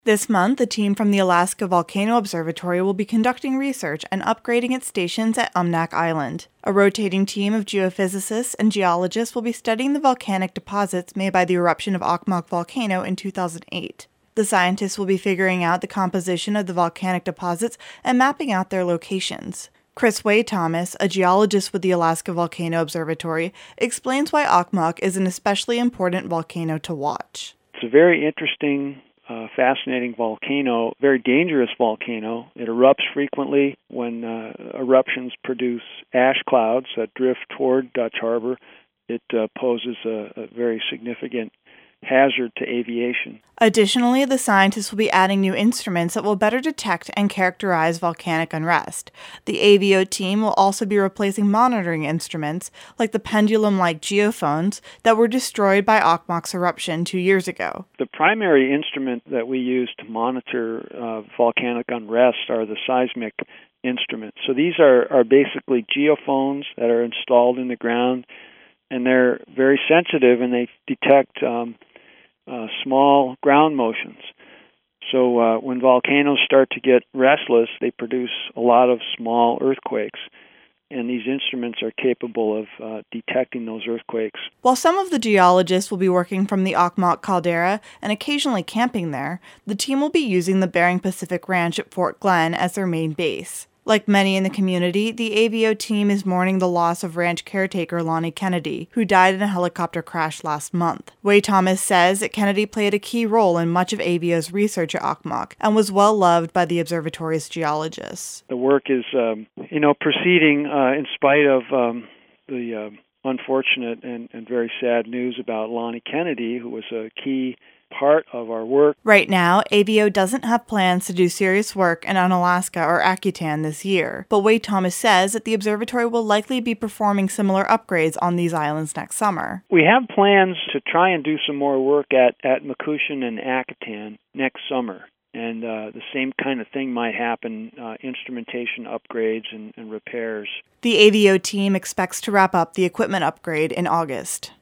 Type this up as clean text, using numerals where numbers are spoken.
This month, a team from the Alaska Volcano Observatory will be conducting research and upgrading its stations at Umnak Island. A rotating team of geophysicists and geologists will be studying the volcanic deposits made by the eruption of Okmok volcano in 2008. The scientists will be figuring out the composition of the volcanic deposits and mapping out their locations. Chris Way-Thomas, a geologist with the Alaska Volcano Observatory, explains why Okmok is an especially important volcano to watch. It's a very interesting, fascinating volcano, very dangerous volcano. It erupts frequently when eruptions produce ash clouds that drift toward Dutch Harbor. It poses a very significant hazard to aviation. Additionally, the scientists will be adding new instruments that will better detect and characterize volcanic unrest. The AVO team will also be replacing monitoring instruments, like the pendulum-like geophones, that were destroyed by Okmok's eruption 2 years ago. The primary instrument that we use to monitor volcanic unrest are the seismic instruments. So these are basically geophones that are installed in the ground, and they're very sensitive, and they detect small ground motions. So when volcanoes start to get restless, they produce a lot of small earthquakes, and these instruments are capable of detecting those earthquakes. While some of the geologists will be working from the Okmok caldera and occasionally camping there, the team will be using the Bering Pacific Ranch at Fort Glen as their main base. Like many in the community, the AVO team is mourning the loss of ranch caretaker Lonnie Kennedy, who died in a helicopter crash last month. Way-Thomas says that Kennedy played a key role in much of AVO's research at Okmok and was well loved by the observatory's geologists. The work is, proceeding in spite of the unfortunate and very sad news about Lonnie Kennedy, who was a key part of our work. Right now, AVO doesn't have plans to do serious work in Unalaska or Akutan this year, but Way-Thomas says that the observatory will likely be performing similar upgrades on these islands next summer. We have plans to try and do some more work at Makushan and Akutan next summer, and the same kind of thing might happen, instrumentation upgrades and repairs. The AVO team expects to wrap up the equipment upgrade in August.